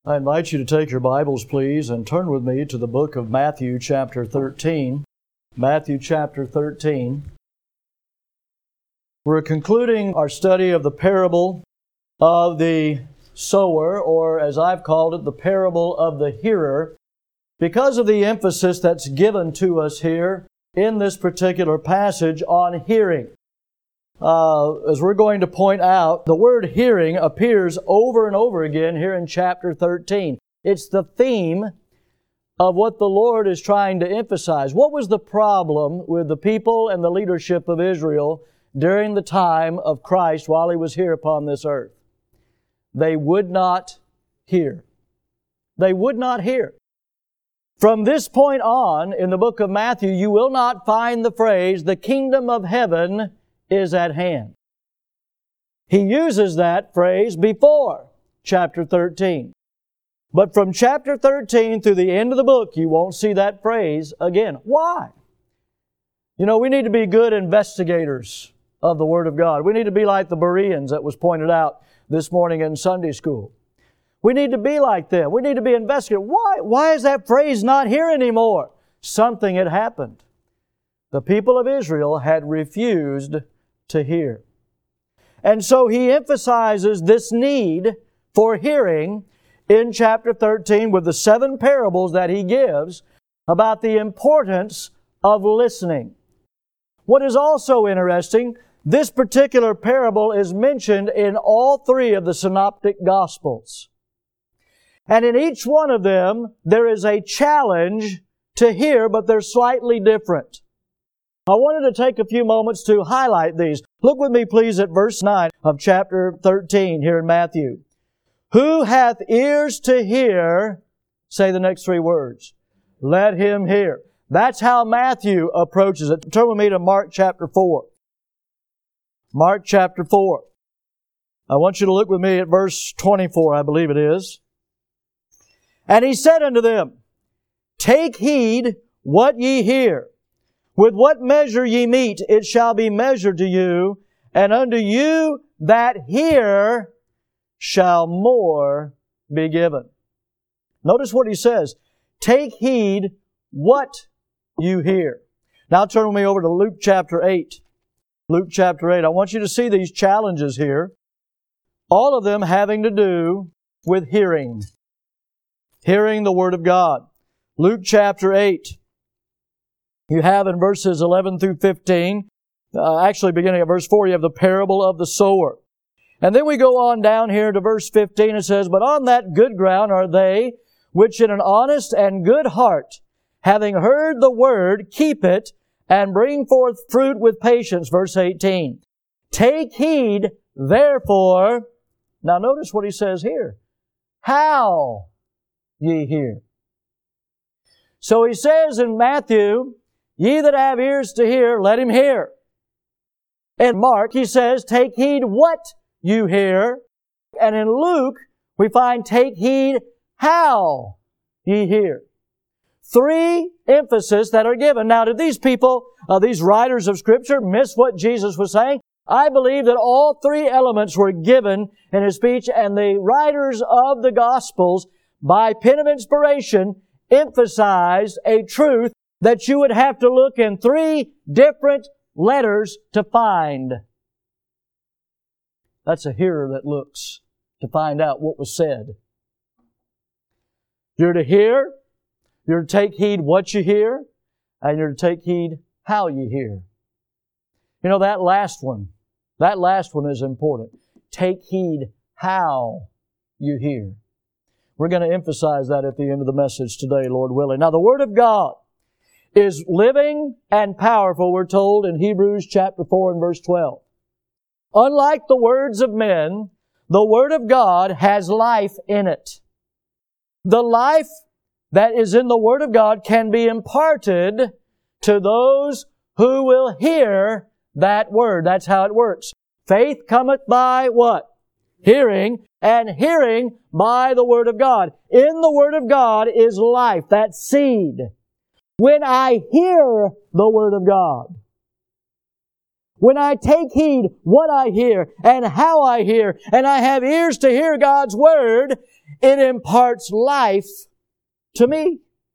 I invite you to take your Bibles, please, and turn with me to the book of Matthew chapter 13. Matthew chapter 13. We're concluding our study of the parable of the sower, or as I've called it, the parable of the hearer, because of the emphasis that's given to us here in this particular passage on hearing. As we're going to point out, the word hearing appears over and over again here in chapter 13. It's the theme of what the Lord is trying to emphasize. What was the problem with the people and the leadership of Israel during the time of Christ while He was here upon this earth? They would not hear. They would not hear. From this point on, in the book of Matthew, you will not find the phrase, "the kingdom of heaven is at hand." He uses that phrase before chapter 13. But from chapter 13 through the end of the book, you won't see that phrase again. Why? You know, we need to be good investigators of the Word of God. We need to be like the Bereans that was pointed out this morning in Sunday school. We need to be like them. We need to be investigators. Why is that phrase not here anymore? Something had happened. The people of Israel had refused to hear. And so He emphasizes this need for hearing in chapter 13 with the 7 parables that He gives about the importance of listening. What is also interesting, this particular parable is mentioned in all 3 of the synoptic gospels. And in each one of them, there is a challenge to hear, but they're slightly different. I wanted to take a few moments to highlight these. Look with me, please, at verse 9 of chapter 13 here in Matthew. Who hath ears to hear, say the next 3 words, let him hear. That's how Matthew approaches it. Turn with me to Mark chapter 4. Mark chapter 4. I want you to look with me at verse 24, I believe it is. And He said unto them, Take heed what ye hear. With what measure ye mete, it shall be measured to you, and unto you that hear shall more be given. Notice what He says. Take heed what you hear. Now turn with me over to Luke chapter 8. Luke chapter 8. I want you to see these challenges here. All of them having to do with hearing. Hearing the Word of God. Luke chapter 8. You have in verses 11 through 15, actually beginning at verse 4, you have the parable of the sower. And then we go on down here to verse 15. It says, But on that good ground are they which in an honest and good heart, having heard the word, keep it, and bring forth fruit with patience. Verse 18. Take heed, therefore. Now notice what He says here. How ye hear. So He says in Matthew, Ye that have ears to hear, let him hear. In Mark, He says, Take heed what you hear. And in Luke, we find, Take heed how ye hear. 3 emphasis that are given. Now, did these people, these writers of Scripture, miss what Jesus was saying? I believe that all 3 elements were given in His speech, and the writers of the Gospels, by pen of inspiration, emphasized a truth that you would have to look in 3 different letters to find. That's a hearer that looks to find out what was said. You're to hear, you're to take heed what you hear, and you're to take heed how you hear. You know, that last one is important. Take heed how you hear. We're going to emphasize that at the end of the message today, Lord willing. Now, the Word of God is living and powerful, we're told in Hebrews chapter 4 and verse 12. Unlike the words of men, the Word of God has life in it. The life that is in the Word of God can be imparted to those who will hear that Word. That's how it works. Faith cometh by what? Hearing, and hearing by the Word of God. In the Word of God is life, that seed. When I hear the Word of God, when I take heed what I hear and how I hear, and I have ears to hear God's Word, it imparts life to me.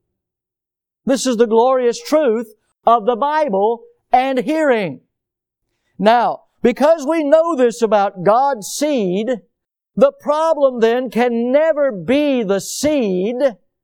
This is the glorious truth of the Bible and hearing. Now, because we know this about God's seed, the problem then can never be the seed.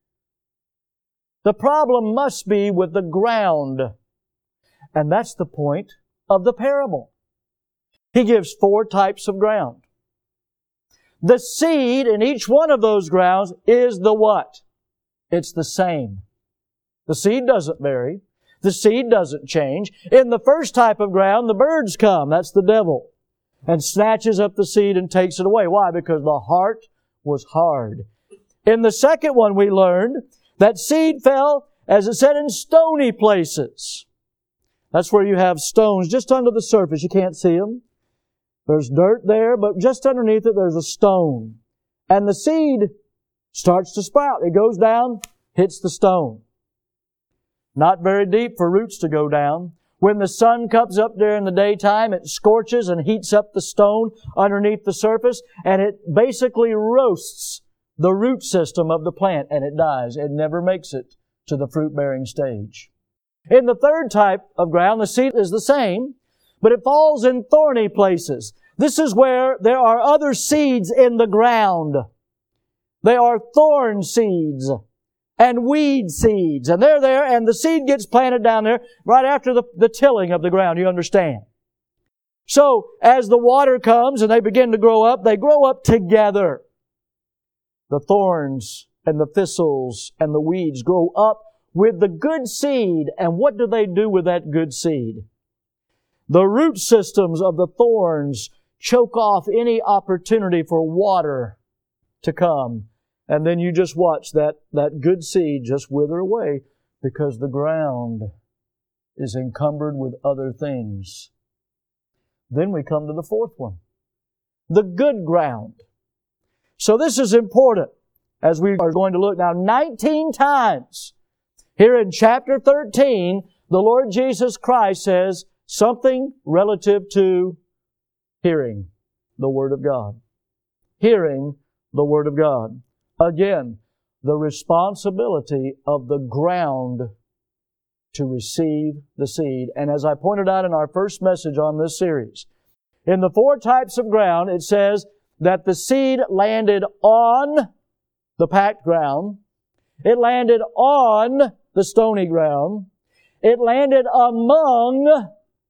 The problem must be with the ground. And that's the point of the parable. He gives 4 types of ground. The seed in each one of those grounds is the what? It's the same. The seed doesn't vary. The seed doesn't change. In the first type of ground, the birds come. That's the devil. And snatches up the seed and takes it away. Why? Because the heart was hard. In the second one, we learned that seed fell, as it said, in stony places. That's where you have stones just under the surface. You can't see them. There's dirt there, but just underneath it, there's a stone. And the seed starts to sprout. It goes down, hits the stone. Not very deep for roots to go down. When the sun comes up there in the daytime, it scorches and heats up the stone underneath the surface, and it basically roasts the root system of the plant, and it dies. It never makes it to the fruit-bearing stage. In the third type of ground, the seed is the same, but it falls in thorny places. This is where there are other seeds in the ground. They are thorn seeds and weed seeds. And they're there, and the seed gets planted down there right after the tilling of the ground, you understand. So, as the water comes and they begin to grow up, they grow up together. The thorns and the thistles and the weeds grow up with the good seed. And what do they do with that good seed? The root systems of the thorns choke off any opportunity for water to come. And then you just watch that good seed just wither away because the ground is encumbered with other things. Then we come to the fourth one, the good ground. So this is important as we are going to look now 19 times. Here in chapter 13, the Lord Jesus Christ says something relative to hearing the Word of God. Hearing the Word of God. Again, the responsibility of the ground to receive the seed. And as I pointed out in our first message on this series, in the 4 types of ground, it says that the seed landed on the packed ground. It landed on the stony ground. It landed among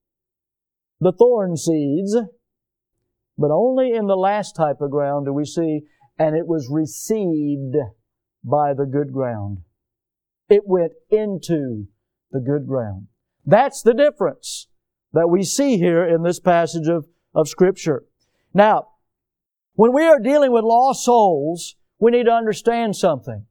the thorn seeds. But only in the last type of ground do we see, and it was received by the good ground. It went into the good ground. That's the difference that we see here in this passage of Scripture. Now, when we are dealing with lost souls, we need to understand something.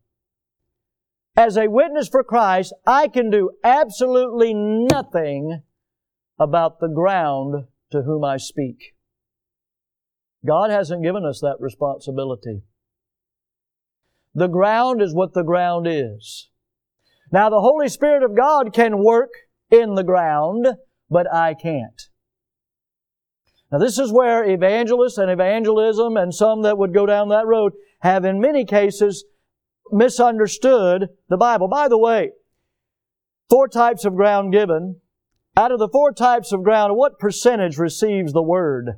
As a witness for Christ, I can do absolutely nothing about the ground to whom I speak. God hasn't given us that responsibility. The ground is what the ground is. Now, the Holy Spirit of God can work in the ground, but I can't. Now, this is where evangelists and evangelism and some that would go down that road have in many cases misunderstood the Bible. By the way, 4 types of ground given. Out of the 4 types of ground, what percentage receives the Word?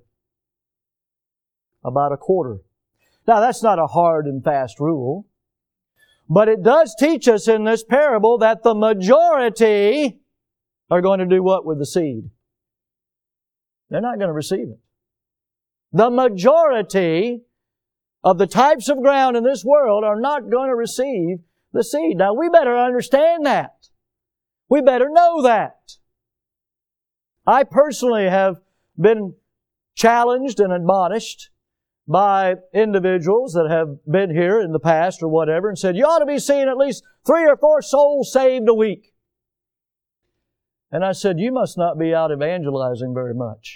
About a quarter. Now, that's not a hard and fast rule. But it does teach us in this parable that the majority are going to do what with the seed? They're not going to receive it. The majority of the types of ground in this world are not going to receive the seed. Now, we better understand that. We better know that. I personally have been challenged and admonished by individuals that have been here in the past or whatever and said, you ought to be seeing at least 3 or 4 souls saved a week. And I said, you must not be out evangelizing very much.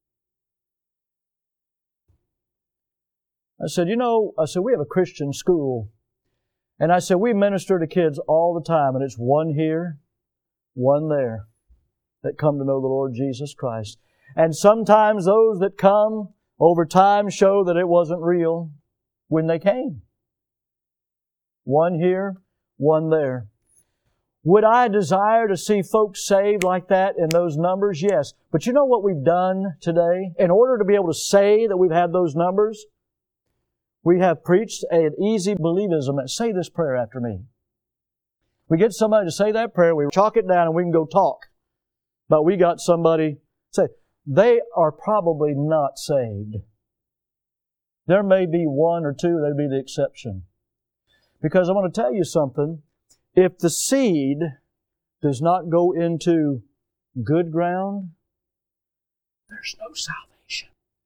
I said, we have a Christian school. And I said, we minister to kids all the time, and it's one here, one there that come to know the Lord Jesus Christ. And sometimes those that come over time show that it wasn't real when they came. One here, one there. Would I desire to see folks saved like that in those numbers? Yes. But you know what we've done today? In order to be able to say that we've had those numbers, we have preached an easy believism. Say this prayer after me. We get somebody to say that prayer, we chalk it down and we can go talk. But we got somebody say, they are probably not saved. There may be one or two, they'd be the exception. Because I want to tell you something. If the seed does not go into good ground, there's no salvation.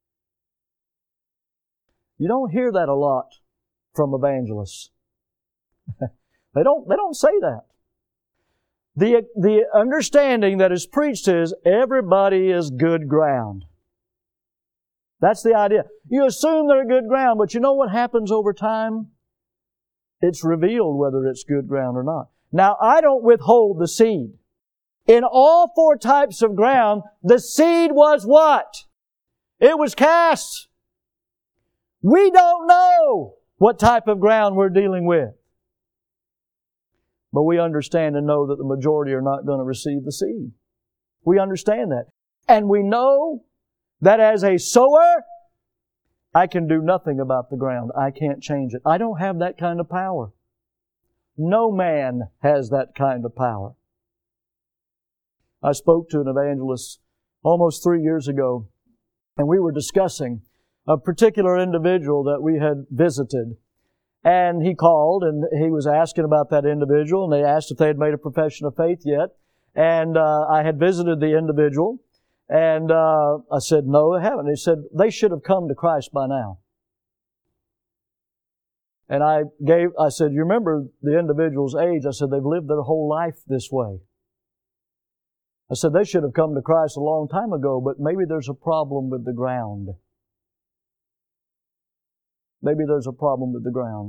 You don't hear that a lot from evangelists. They don't say that. The understanding that is preached is everybody is good ground. That's the idea. You assume they're good ground, but you know what happens over time? It's revealed whether it's good ground or not. Now, I don't withhold the seed. In all four types of ground, the seed was what? It was cast. We don't know what type of ground we're dealing with. But we understand and know that the majority are not going to receive the seed. We understand that. And we know that as a sower, I can do nothing about the ground. I can't change it. I don't have that kind of power. No man has that kind of power. I spoke to an evangelist almost 3 years ago, and we were discussing a particular individual that we had visited. And he called and he was asking about that individual, and they asked if they had made a profession of faith yet. And I had visited the individual, and I said, no, they haven't. He said, they should have come to Christ by now. And I said, you remember the individual's age? I said, they've lived their whole life this way. I said, they should have come to Christ a long time ago, but maybe there's a problem with the ground. Maybe there's a problem with the ground.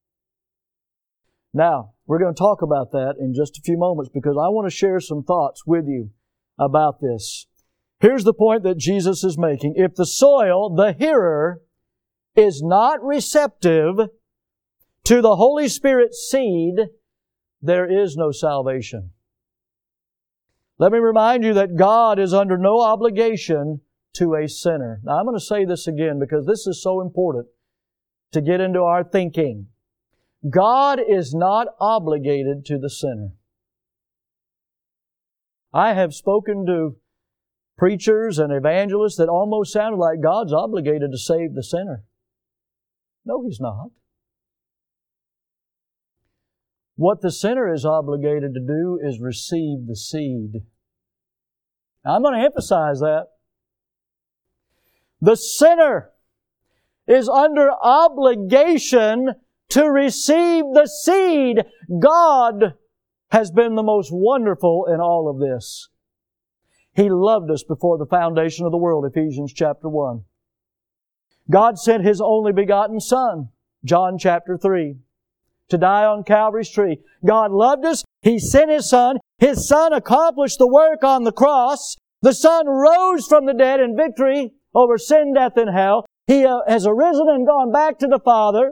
Now, we're going to talk about that in just a few moments because I want to share some thoughts with you about this. Here's the point that Jesus is making. If the soil, the hearer, is not receptive to the Holy Spirit's seed, there is no salvation. Let me remind you that God is under no obligation to a sinner. Now, I'm going to say this again because this is so important to get into our thinking. God is not obligated to the sinner. I have spoken to preachers and evangelists that almost sounded like God's obligated to save the sinner. No, He's not. What the sinner is obligated to do is receive the seed. Now, I'm going to emphasize that. The sinner is under obligation to receive the seed. God has been the most wonderful in all of this. He loved us before the foundation of the world, Ephesians chapter 1. God sent His only begotten Son, John chapter 3, to die on Calvary's tree. God loved us. He sent His Son. His Son accomplished the work on the cross. The Son rose from the dead in victory over sin, death, and hell. He has arisen and gone back to the Father.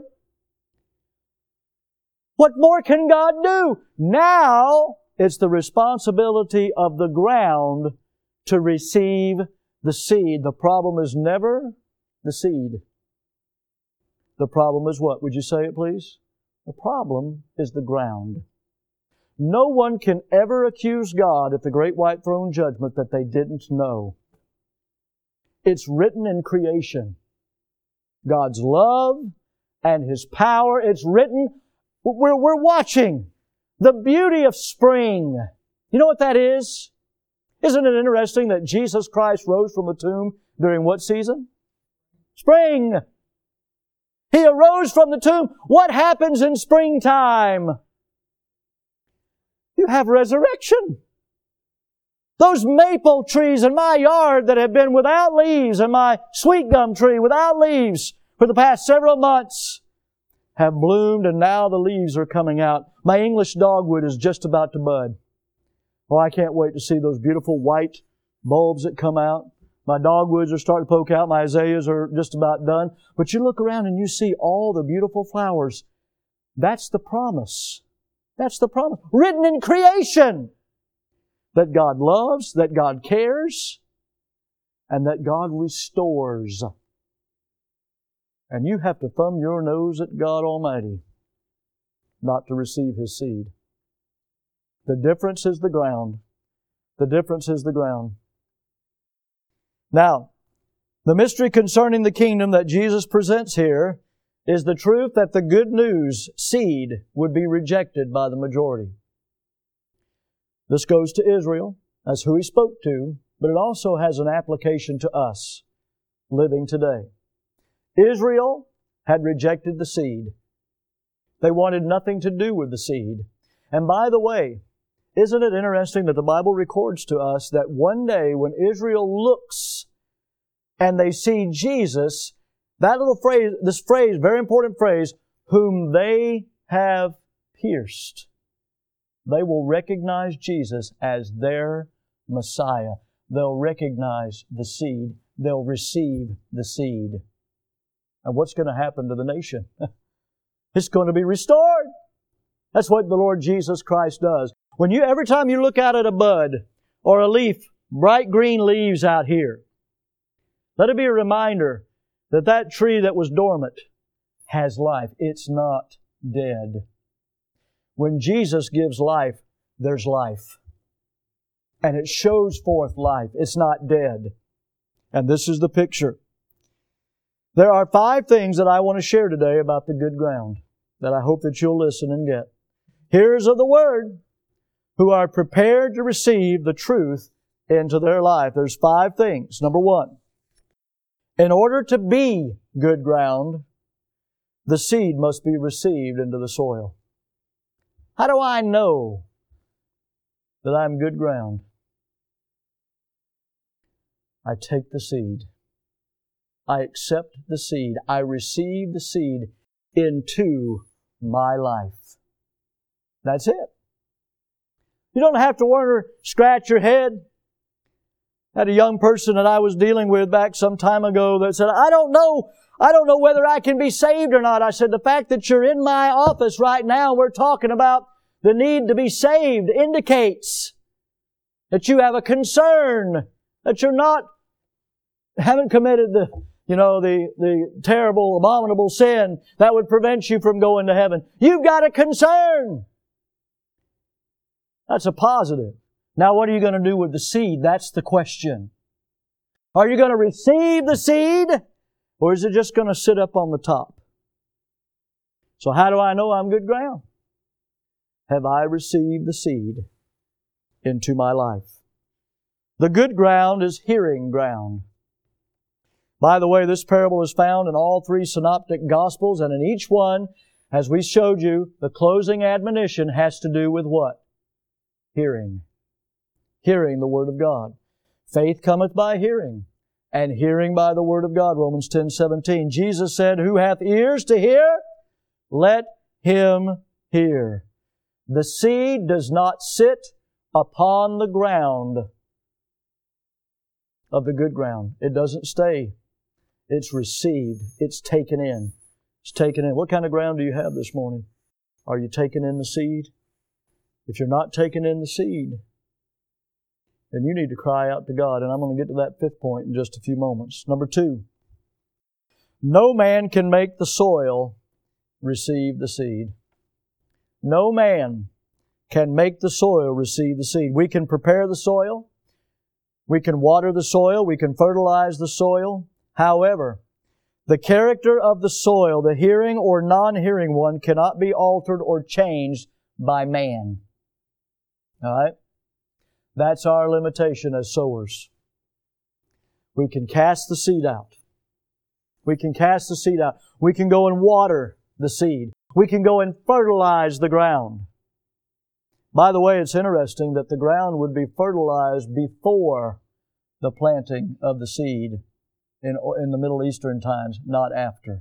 What more can God do? Now it's the responsibility of the ground to receive the seed. The problem is never the seed. The problem is what? Would you say it, please? The problem is the ground. No one can ever accuse God at the great white throne judgment that they didn't know. It's written in creation. God's love and His power. It's written. We're watching the beauty of spring. You know what that is? Isn't it interesting that Jesus Christ rose from the tomb during what season? Spring. He arose from the tomb. What happens in springtime? You have resurrection. Those maple trees in my yard that have been without leaves and my sweet gum tree without leaves for the past several months have bloomed, and now the leaves are coming out. My English dogwood is just about to bud. Oh, I can't wait to see those beautiful white bulbs that come out. My dogwoods are starting to poke out. My azaleas are just about done. But you look around and you see all the beautiful flowers. That's the promise. That's the promise. Written in creation. That God loves, that God cares, and that God restores. And you have to thumb your nose at God Almighty not to receive His seed. The difference is the ground. The difference is the ground. Now, the mystery concerning the kingdom that Jesus presents here is the truth that the good news seed would be rejected by the majority. This goes to Israel. That's who He spoke to, but it also has an application to us living today. Israel had rejected the seed. They wanted nothing to do with the seed. And by the way, isn't it interesting that the Bible records to us that one day when Israel looks and they see Jesus, that little phrase, this phrase, very important phrase, whom they have pierced, they will recognize Jesus as their Messiah. They'll recognize the seed. They'll receive the seed. And what's going to happen to the nation? It's going to be restored. That's what the Lord Jesus Christ does. Every time you look out at a bud or a leaf, bright green leaves out here, let it be a reminder that that tree that was dormant has life. It's not dead. When Jesus gives life, there's life. And it shows forth life. It's not dead. And this is the picture. There are 5 things that I want to share today about the good ground that I hope that you'll listen and get. Hearers of the Word who are prepared to receive the truth into their life. There's 5 things. Number 1, in order to be good ground, the seed must be received into the soil. How do I know that I'm good ground? I take the seed. I accept the seed. I receive the seed into my life. That's it. You don't have to wonder, scratch your head. I had a young person that I was dealing with back some time ago that said, I don't know whether I can be saved or not. I said, the fact that you're in my office right now, we're talking about the need to be saved, indicates that you have a concern, that you're haven't committed the terrible, abominable sin that would prevent you from going to heaven. You've got a concern. That's a positive. Now what are you going to do with the seed? That's the question. Are you going to receive the seed, or is it just going to sit up on the top? So how do I know I'm good ground? Have I received the seed into my life? The good ground is hearing ground. By the way, this parable is found in all 3 synoptic gospels, and in each one, as we showed you, the closing admonition has to do with what? Hearing. Hearing the Word of God. Faith cometh by hearing, and hearing by the Word of God. Romans 10:17. Jesus said, who hath ears to hear, let him hear. The seed does not sit upon the ground of the good ground. It doesn't stay. It's received. It's taken in. It's taken in. What kind of ground do you have this morning? Are you taking in the seed? If you're not taking in the seed, then you need to cry out to God. And I'm going to get to that 5th point in just a few moments. Number 2, no man can make the soil receive the seed. No man can make the soil receive the seed. We can prepare the soil. We can water the soil. We can fertilize the soil. However, the character of the soil, the hearing or non-hearing one, cannot be altered or changed by man. All right? That's our limitation as sowers. We can cast the seed out. We can cast the seed out. We can go and water the seed. We can go and fertilize the ground. By the way, it's interesting that the ground would be fertilized before the planting of the seed in the Middle Eastern times, not after.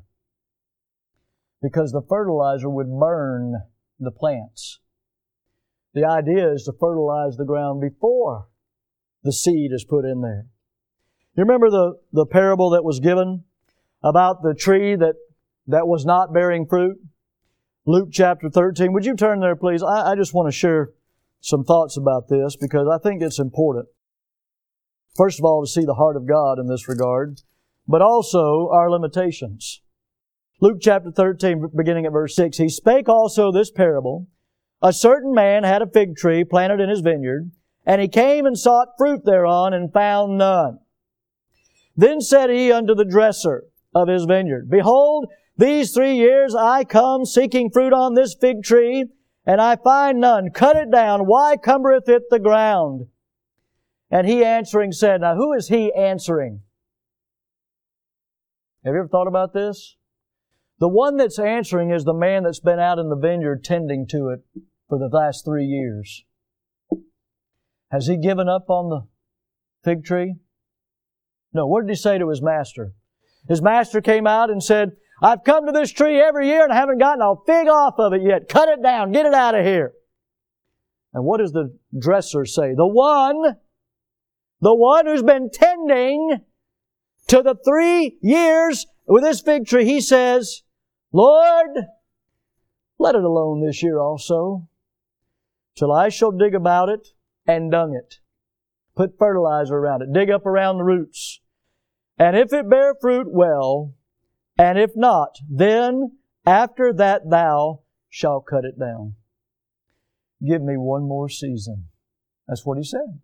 Because the fertilizer would burn the plants. The idea is to fertilize the ground before the seed is put in there. You remember the parable that was given about the tree that was not bearing fruit? Luke chapter 13. Would you turn there, please? I just want to share some thoughts about this because I think it's important. First of all, to see the heart of God in this regard, but also our limitations. Luke chapter 13, beginning at verse 6. He spake also this parable. A certain man had a fig tree planted in his vineyard, and he came and sought fruit thereon, and found none. Then said he unto the dresser of his vineyard, Behold, these 3 years I come seeking fruit on this fig tree, and I find none. Cut it down. Why cumbereth it the ground? And he answering said, now who is he answering? Have you ever thought about this? The one that's answering is the man that's been out in the vineyard tending to it for the last 3 years. Has he given up on the fig tree? No. What did he say to his master? His master came out and said, I've come to this tree every year and I haven't gotten a fig off of it yet. Cut it down. Get it out of here. And what does the dresser say? The one who's been tending to the 3 years with this fig tree, he says, Lord, let it alone this year also, till I shall dig about it and dung it. Put fertilizer around it. Dig up around the roots. And if it bear fruit, well. And if not, then after that thou shalt cut it down. Give me one more season. That's what he said.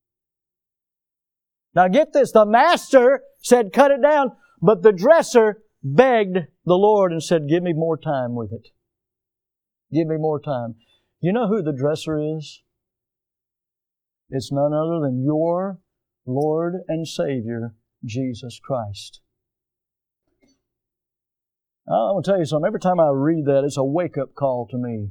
Now get this. The master said cut it down, but the dresser begged the Lord and said, give me more time with it. Give me more time. You know who the dresser is? It's none other than your Lord and Savior, Jesus Christ. I want to tell you something. Every time I read that, it's a wake-up call to me.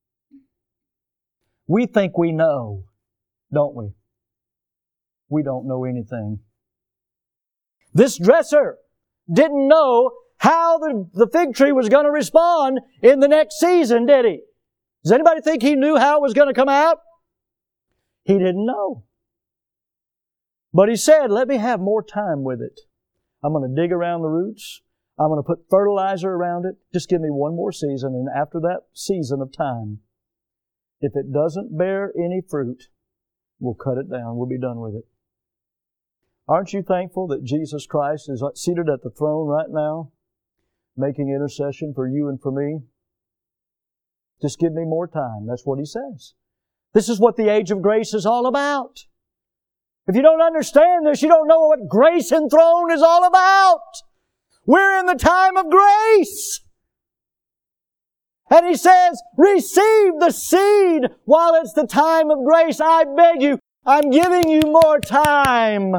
We think we know, don't we? We don't know anything. This dresser didn't know how the fig tree was going to respond in the next season, did he? Does anybody think he knew how it was going to come out? He didn't know. But he said, let me have more time with it. I'm going to dig around the roots. I'm going to put fertilizer around it. Just give me one more season, and after that season of time, if it doesn't bear any fruit, we'll cut it down. We'll be done with it. Aren't you thankful that Jesus Christ is seated at the throne right now, making intercession for you and for me? Just give me more time. That's what He says. This is what the age of grace is all about. If you don't understand this, you don't know what grace enthroned is all about. We're in the time of grace. And He says, receive the seed while it's the time of grace. I beg you, I'm giving you more time.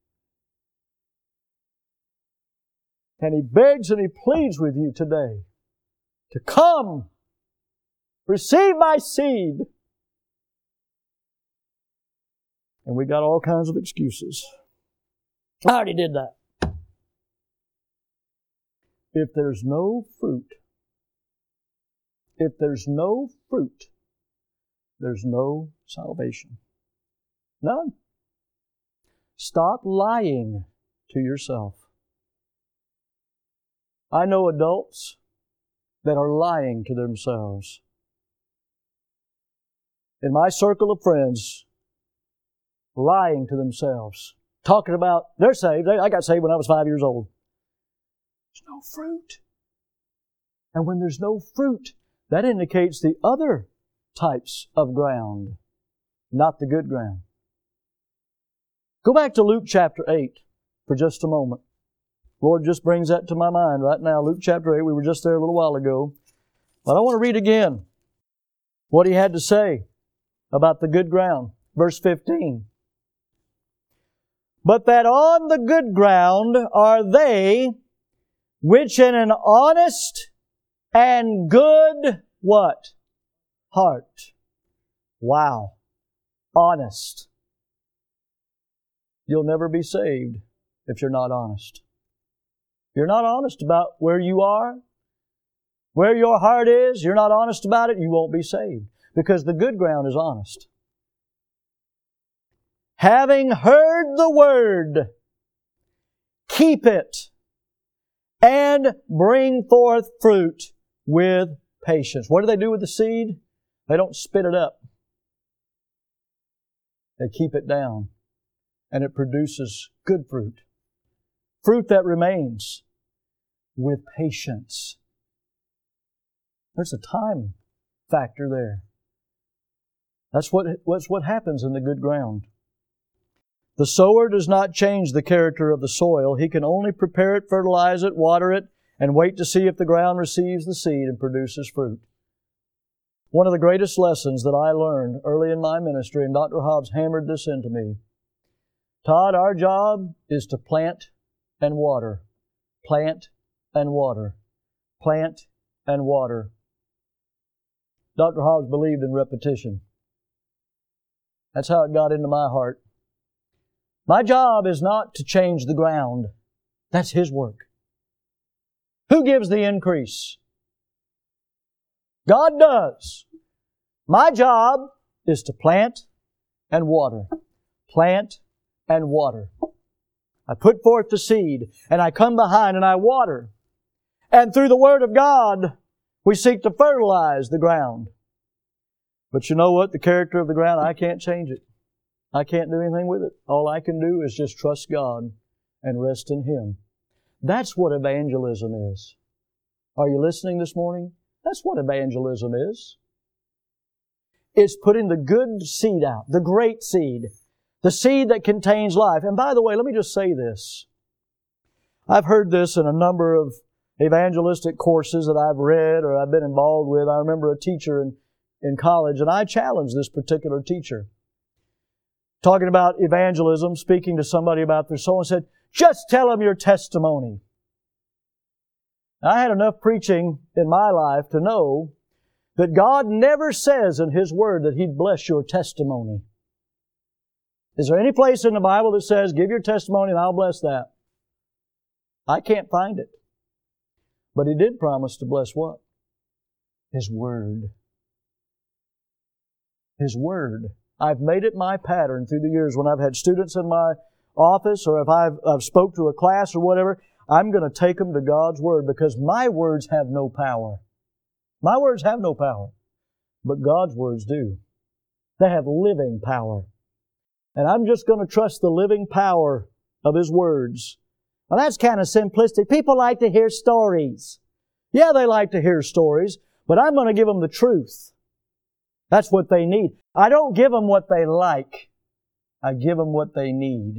And He begs and He pleads with you today to come, receive my seed. And we got all kinds of excuses. I already did that. If there's no fruit, there's no salvation. None. Stop lying to yourself. I know adults that are lying to themselves. In my circle of friends, lying to themselves, talking about they're saved. I got saved when I was 5 years old. There's no fruit. And when there's no fruit, that indicates the other types of ground, not the good ground. Go back to Luke chapter 8 for just a moment. Lord just brings that to my mind right now. Luke chapter 8, we were just there a little while ago. But I want to read again what He had to say about the good ground. Verse 15. But that on the good ground are they which in an honest and good, what? Heart. Wow. Honest. You'll never be saved if you're not honest. If you're not honest about where you are, where your heart is, you're not honest about it, you won't be saved. Because the good ground is honest. Having heard the word, keep it, and bring forth fruit with patience. What do they do with the seed? They don't spit it up. They keep it down, and it produces good fruit. Fruit that remains with patience. There's a time factor there. That's what happens in the good ground. The sower does not change the character of the soil. He can only prepare it, fertilize it, water it, and wait to see if the ground receives the seed and produces fruit. One of the greatest lessons that I learned early in my ministry, and Dr. Hobbs hammered this into me, Todd, our job is to plant and water. Plant and water. Plant and water. Dr. Hobbs believed in repetition. That's how it got into my heart. My job is not to change the ground. That's His work. Who gives the increase? God does. My job is to plant and water. Plant and water. I put forth the seed, and I come behind and I water. And through the Word of God, we seek to fertilize the ground. But you know what? The character of the ground, I can't change it. I can't do anything with it. All I can do is just trust God and rest in Him. That's what evangelism is. Are you listening this morning? That's what evangelism is. It's putting the good seed out, the great seed, the seed that contains life. And by the way, let me just say this. I've heard this in a number of evangelistic courses that I've read or I've been involved with. I remember a teacher in college, and I challenged this particular teacher. Talking about evangelism, speaking to somebody about their soul, and said, just tell them your testimony. I had enough preaching in my life to know that God never says in His Word that He'd bless your testimony. Is there any place in the Bible that says, give your testimony and I'll bless that? I can't find it. But He did promise to bless what? His Word. His Word. I've made it my pattern through the years when I've had students in my office or if I've spoke to a class or whatever, I'm going to take them to God's Word because my words have no power. My words have no power, but God's words do. They have living power. And I'm just going to trust the living power of His words. Now that's kind of simplistic. People like to hear stories. Yeah, they like to hear stories, but I'm going to give them the truth. That's what they need. I don't give them what they like. I give them what they need.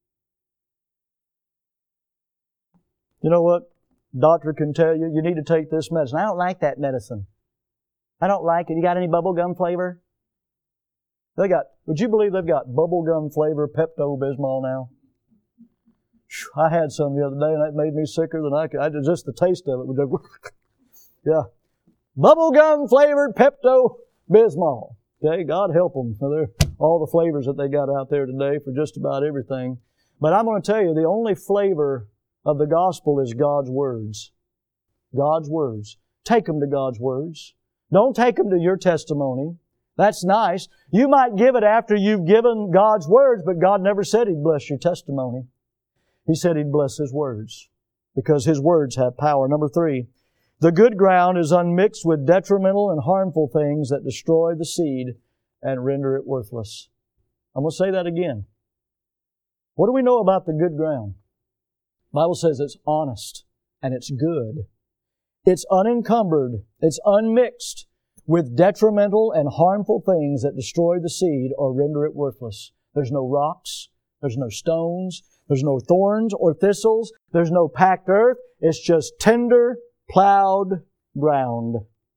You know what? Doctor can tell you, you need to take this medicine. I don't like that medicine. I don't like it. You got any bubble gum flavor? Would you believe they've got bubble gum flavor Pepto-Bismol now? I had some the other day and it made me sicker than I could. Just the taste of it would go, yeah. Bubble gum flavored Pepto-Bismol. Okay, God help them. All the flavors that they got out there today for just about everything. But I'm going to tell you, the only flavor of the gospel is God's words. God's words. Take them to God's words. Don't take them to your testimony. That's nice. You might give it after you've given God's words, but God never said He'd bless your testimony. He said He'd bless His words because His words have power. Number 3, the good ground is unmixed with detrimental and harmful things that destroy the seed and render it worthless. I'm going to say that again. What do we know about the good ground? The Bible says it's honest and it's good. It's unencumbered. It's unmixed with detrimental and harmful things that destroy the seed or render it worthless. There's no rocks. There's no stones. There's no thorns or thistles. There's no packed earth. It's just tender, plowed ground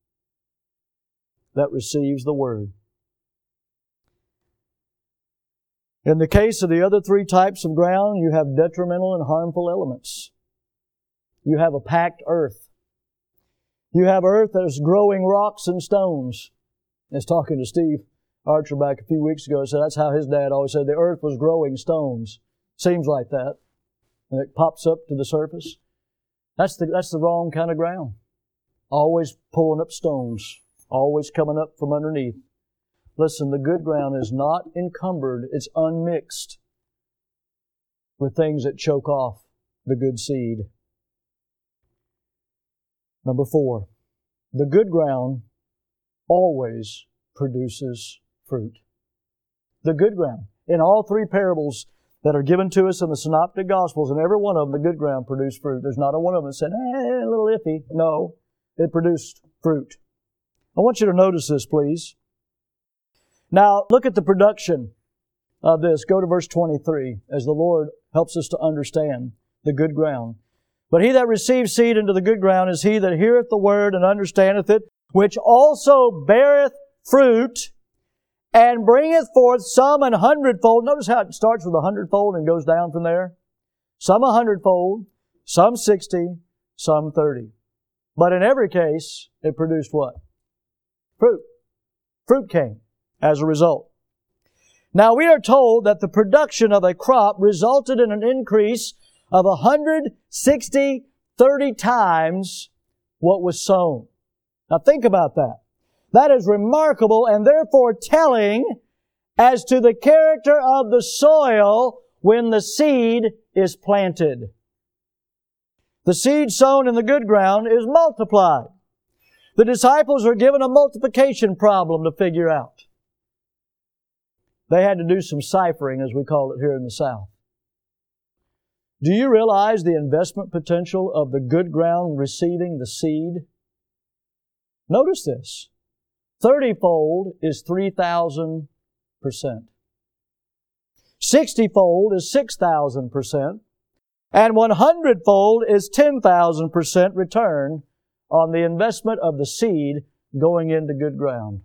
that receives the Word. In the case of the other 3 types of ground, you have detrimental and harmful elements. You have a packed earth. You have earth that is growing rocks and stones. I was talking to Steve Archer back a few weeks ago. He said that's how his dad always said the earth was growing stones. Seems like that. And it pops up to the surface. That's the wrong kind of ground. Always pulling up stones. Always coming up from underneath. Listen, the good ground is not encumbered. It's unmixed with things that choke off the good seed. Number 4, the good ground always produces fruit. The good ground. In all 3 parables that are given to us in the Synoptic Gospels, in every one of them, the good ground produced fruit. There's not a one of them that said, a little iffy. No, it produced fruit. I want you to notice this, please. Now, look at the production of this. Go to verse 23 as the Lord helps us to understand the good ground. But he that receives seed into the good ground is he that heareth the word and understandeth it, which also beareth fruit and bringeth forth some 100-fold. Notice how it starts with 100-fold and goes down from there. Some 100-fold, some 60, some 30. But in every case, it produced what? Fruit. Fruit came as a result. Now we are told that the production of a crop resulted in an increase of 160, 30 times what was sown. Now think about that. That is remarkable and therefore telling as to the character of the soil when the seed is planted. The seed sown in the good ground is multiplied. The disciples are given a multiplication problem to figure out. They had to do some ciphering, as we call it here in the South. Do you realize the investment potential of the good ground receiving the seed? Notice this. 30-fold is 3,000%. 60-fold is 6,000%. And 100-fold is 10,000% return on the investment of the seed going into good ground.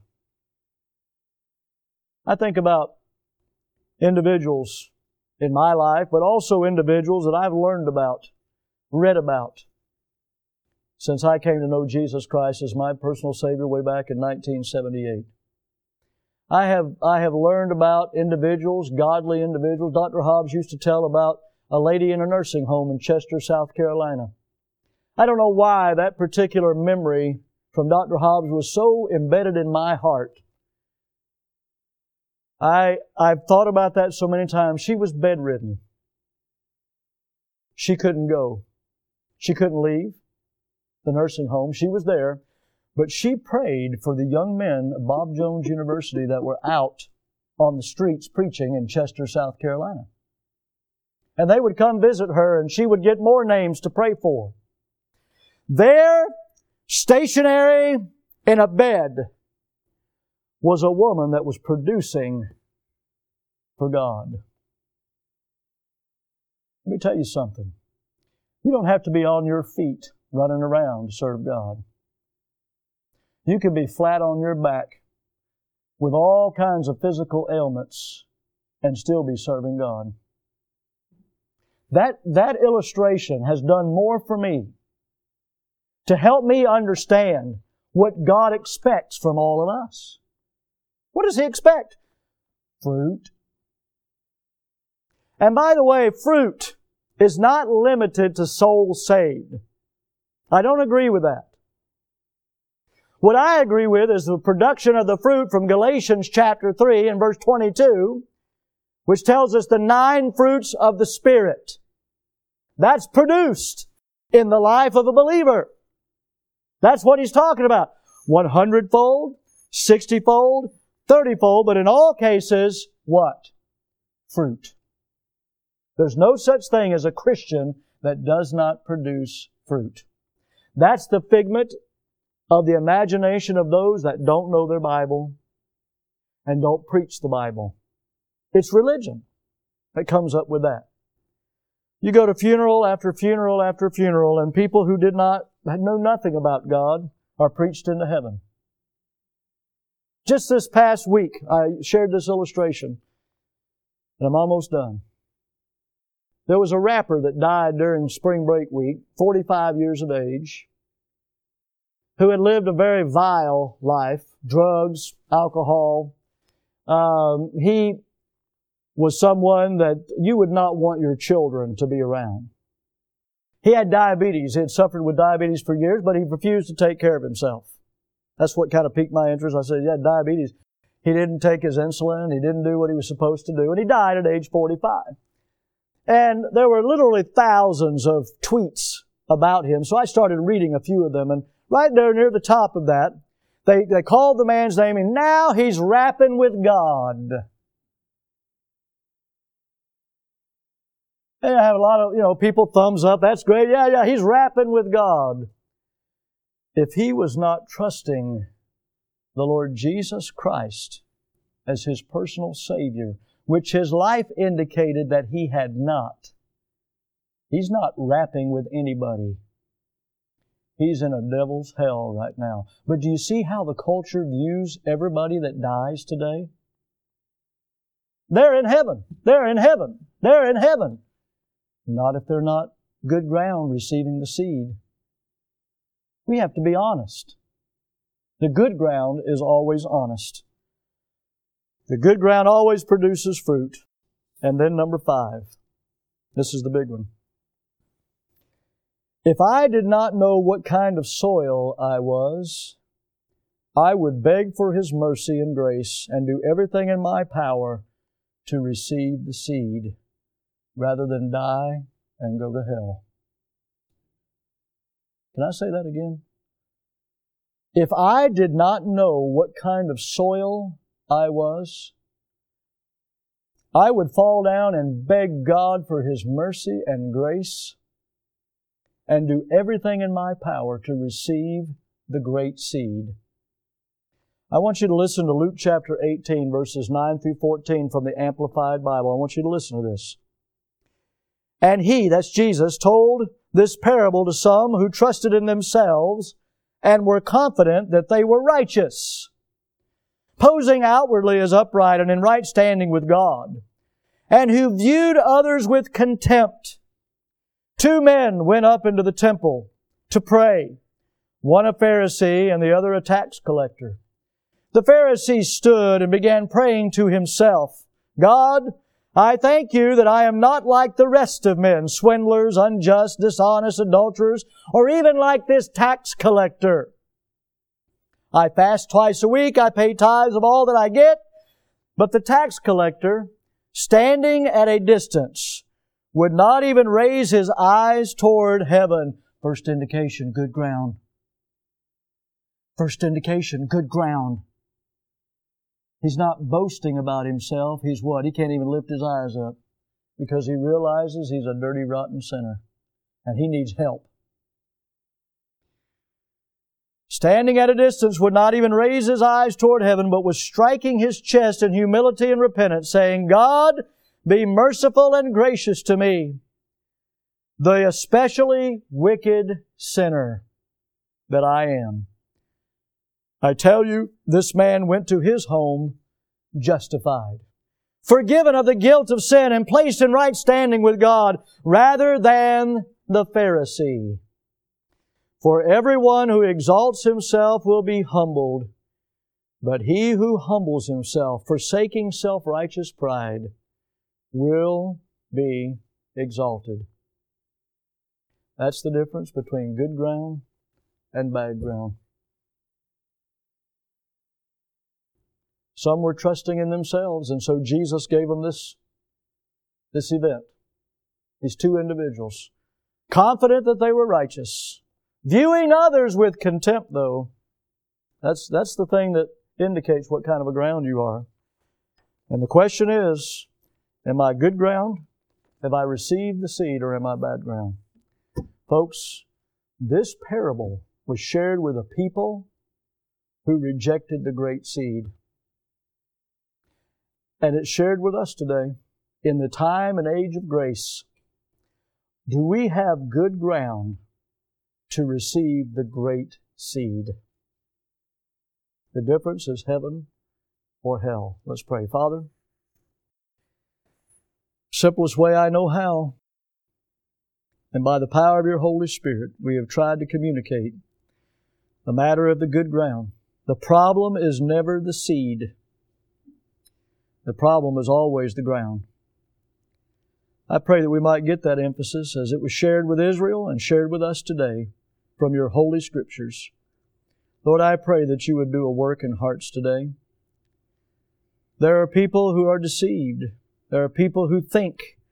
I think about individuals in my life, but also individuals that I've learned about, read about, since I came to know Jesus Christ as my personal Savior way back in 1978. I have learned about individuals, godly individuals. Dr. Hobbs used to tell about a lady in a nursing home in Chester, South Carolina. I don't know why that particular memory from Dr. Hobbs was so embedded in my heart. I've thought about that so many times. She was bedridden. She couldn't go. She couldn't leave the nursing home. She was there. But she prayed for the young men of Bob Jones University that were out on the streets preaching in Chester, South Carolina. And they would come visit her and she would get more names to pray for. There, stationary in a bed, was a woman that was producing for God. Let me tell you something. You don't have to be on your feet running around to serve God. You can be flat on your back with all kinds of physical ailments and still be serving God. That illustration has done more for me to help me understand what God expects from all of us. What does He expect? Fruit. And by the way, fruit is not limited to souls saved. I don't agree with that. What I agree with is the production of the fruit from Galatians chapter 3 and verse 22, which tells us the 9 fruits of the Spirit. That's produced in the life of a believer. That's what he's talking about. 100-fold, 60-fold, 30-fold, but in all cases, what? Fruit. There's no such thing as a Christian that does not produce fruit. That's the figment of the imagination of those that don't know their Bible and don't preach the Bible. It's religion that comes up with that. You go to funeral after funeral after funeral, and people who know nothing about God are preached into heaven. Just this past week, I shared this illustration, and I'm almost done. There was a rapper that died during spring break week, 45 years of age, who had lived a very vile life, drugs, alcohol. He was someone that you would not want your children to be around. He had diabetes. He had suffered with diabetes for years, but he refused to take care of himself. That's what kind of piqued my interest. I said, yeah, diabetes. He didn't take his insulin. He didn't do what he was supposed to do, and he died at age 45. And there were literally thousands of tweets about him. So I started reading a few of them. And right there near the top of that, they called the man's name, and now he's rapping with God. And I have a lot of, people thumbs up. That's great. Yeah, he's rapping with God. If he was not trusting the Lord Jesus Christ as his personal Savior, which his life indicated that he had not, he's not rapping with anybody. He's in a devil's hell right now. But do you see how the culture views everybody that dies today? They're in heaven. They're in heaven. They're in heaven. Not if they're not good ground receiving the seed. We have to be honest. The good ground is always honest. The good ground always produces fruit. And then number 5. This is the big one. If I did not know what kind of soil I was, I would beg for His mercy and grace and do everything in my power to receive the seed rather than die and go to hell. Can I say that again? If I did not know what kind of soil I was, I would fall down and beg God for His mercy and grace and do everything in my power to receive the great seed. I want you to listen to Luke chapter 18, verses 9 through 14 from the Amplified Bible. I want you to listen to this. And He, that's Jesus, told this parable to some who trusted in themselves and were confident that they were righteous, posing outwardly as upright and in right standing with God, and who viewed others with contempt. 2 men went up into the temple to pray, one a Pharisee and the other a tax collector. The Pharisee stood and began praying to himself, God, I thank You that I am not like the rest of men, swindlers, unjust, dishonest, adulterers, or even like this tax collector. I fast twice a week, I pay tithes of all that I get, but the tax collector, standing at a distance, would not even raise his eyes toward heaven. First indication, good ground. First indication, good ground. He's not boasting about himself. He's what? He can't even lift his eyes up because he realizes he's a dirty, rotten sinner and he needs help. Standing at a distance, would not even raise his eyes toward heaven, but was striking his chest in humility and repentance, saying, God, be merciful and gracious to me, the especially wicked sinner that I am. I tell you, this man went to his home justified, forgiven of the guilt of sin and placed in right standing with God, rather than the Pharisee. For everyone who exalts himself will be humbled, but he who humbles himself, forsaking self-righteous pride, will be exalted. That's the difference between good ground and bad ground. Some were trusting in themselves, and so Jesus gave them this event. These 2 individuals, confident that they were righteous, viewing others with contempt, though. That's the thing that indicates what kind of a ground you are. And the question is, am I good ground? Have I received the seed, or am I bad ground? Folks, this parable was shared with a people who rejected the great seed. And it's shared with us today in the time and age of grace. Do we have good ground to receive the great seed? The difference is heaven or hell. Let's pray. Father, simplest way I know how, and by the power of Your Holy Spirit, we have tried to communicate the matter of the good ground. The problem is never the seed. The problem is always the ground. I pray that we might get that emphasis as it was shared with Israel and shared with us today from Your holy Scriptures. Lord, I pray that You would do a work in hearts today. There are people who are deceived. There are people who think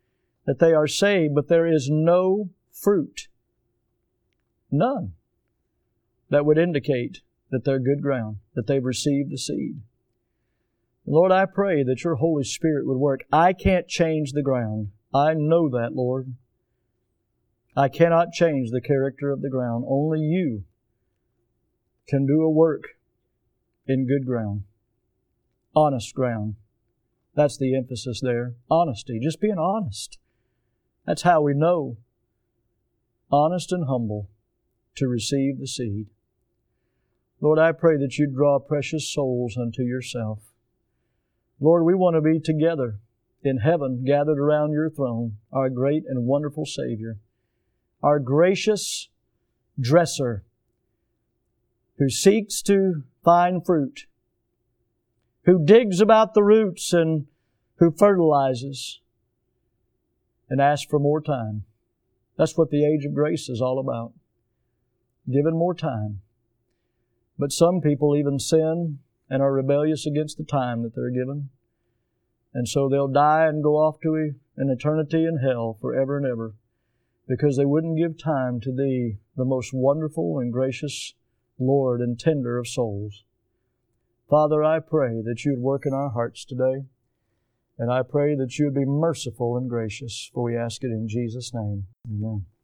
that they are saved, but there is no fruit, none, that would indicate that they're good ground, that they've received the seed. Lord, I pray that Your Holy Spirit would work. I can't change the ground. I know that, Lord. I cannot change the character of the ground. Only You can do a work in good ground, honest ground. That's the emphasis there. Honesty, just being honest. That's how we know, honest and humble, to receive the seed. Lord, I pray that You'd draw precious souls unto Yourself. Lord, we want to be together in heaven, gathered around Your throne, our great and wonderful Savior, our gracious dresser who seeks to find fruit, who digs about the roots and who fertilizes and asks for more time. That's what the age of grace is all about, giving more time. But some people even sin and are rebellious against the time that they're given. And so they'll die and go off to an eternity in hell forever and ever because they wouldn't give time to Thee, the most wonderful and gracious Lord and tender of souls. Father, I pray that You'd work in our hearts today, and I pray that You'd be merciful and gracious, for we ask it in Jesus' name. Amen.